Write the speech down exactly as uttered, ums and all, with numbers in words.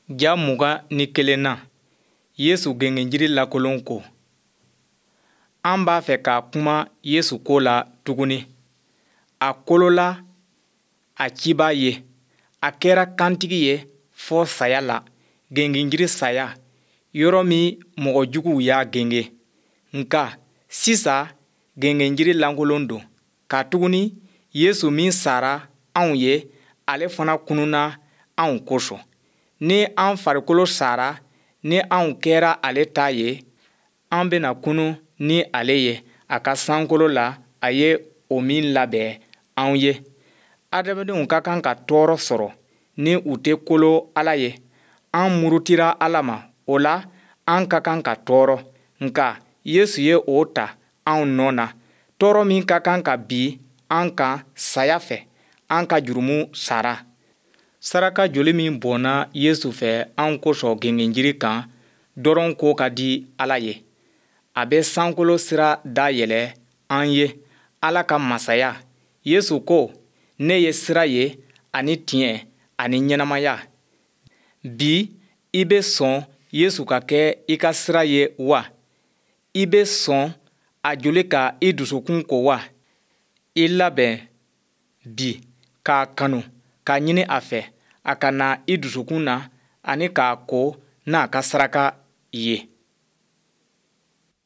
Ja mugan ni kelen na Yesu gengenjiri lakolon ko. An b'a fɛ k'a kuma Yesu ko la tuguni. A kolola a cibaa ye. A kɛra kantigi ye fɔ saya la, gengenjiri saya, yɔrɔ min mɔgɔ juguw y'a genge. Nka sisan gengenjiri lankolon don. Katuguni Yesu min sara anw ye, ale fana kununa anw kosɔn. Ni an farikolo sara, ni anw kɛra ale ta ye, an bɛna kunu ni ale ye a ka sankolo la. A ye o min labɛn anw ye. Adamadenw ka kan ka tɔɔrɔ sɔrɔ ni u tɛ kolo Ala ye. An murutira Ala ma, o la an ka kan ka tɔɔrɔ. Nka Yesu ye o ta anw nɔ na. Tɔɔrɔ min ka kan ka bin an kan saya fɛ, an ka jurumu sara. Saraka joli min bɔnna Yesu fɛ anw kosɔn gengenjiri kan dɔrɔn ko ka di Ala ye. A bɛ sankolo sira dayɛlɛ an ye. Ala ka masaya. Yesu ko, ne ye sira ye ani tiɲɛ ani ɲɛnamaya. Bi i bɛ sɔn Yesu ka kɛ i ka sira ye wa? I bɛ sɔn a joli ka i dusukun ko wa? I labɛn bi k'a kanu, k'a ɲini a fɛ, a ka na i dusukun na ani k'a ko n'a ka saraka ye.